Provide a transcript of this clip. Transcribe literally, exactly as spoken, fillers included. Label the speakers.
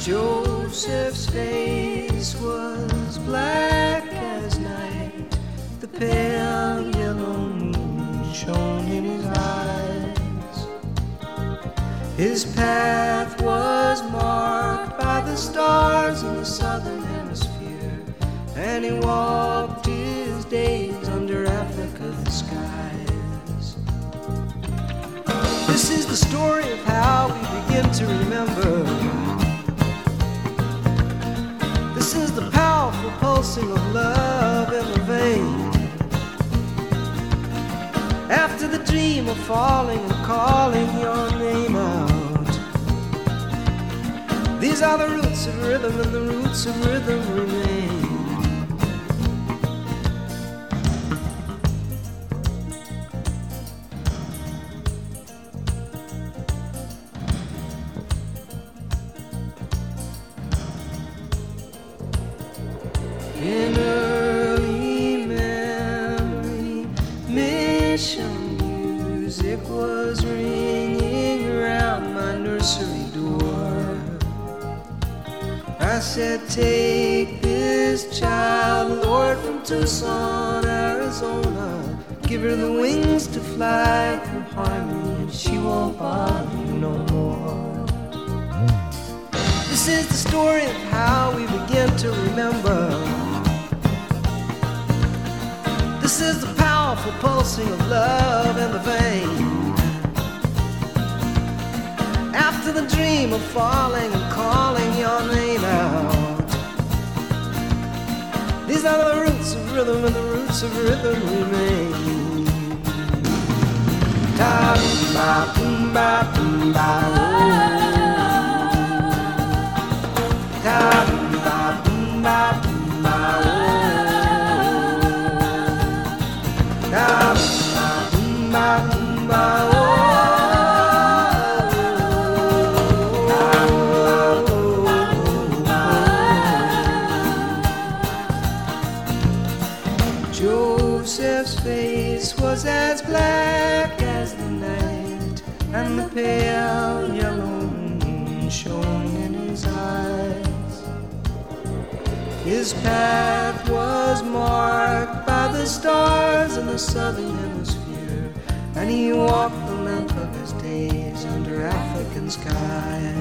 Speaker 1: Joseph's face was black as night. The pale yellow moon shone in his eyes. His path was marked by the stars in the southern hemisphere, and he walked his days under Africa's skies. This is the story of how we begin to remember. This is the powerful pulsing of love in the vein. After the dream of falling and calling your name out, these are the roots of rhythm, and the roots of rhythm remain. In early memory, mission music was ringing around my nursery door. I said, take this child, Lord, from Tucson, Arizona. Give her the wings to fly through harmony, and she won't bother you no more. This is the story of how we begin to remember. This is the powerful pulsing of love in the vein. After the dream of falling and calling your name out, these are the roots of rhythm, and the roots of rhythm remain. Ta ba boom ba boom ba oh. Ta ba boom ba boom ba oh. Ta ba boom ba boom ba oh. Joseph's face was as black as the night, and the pale yellow moon shone in his eyes. His path was marked by the stars in the southern hemisphere, and he walked the length of his days under African skies.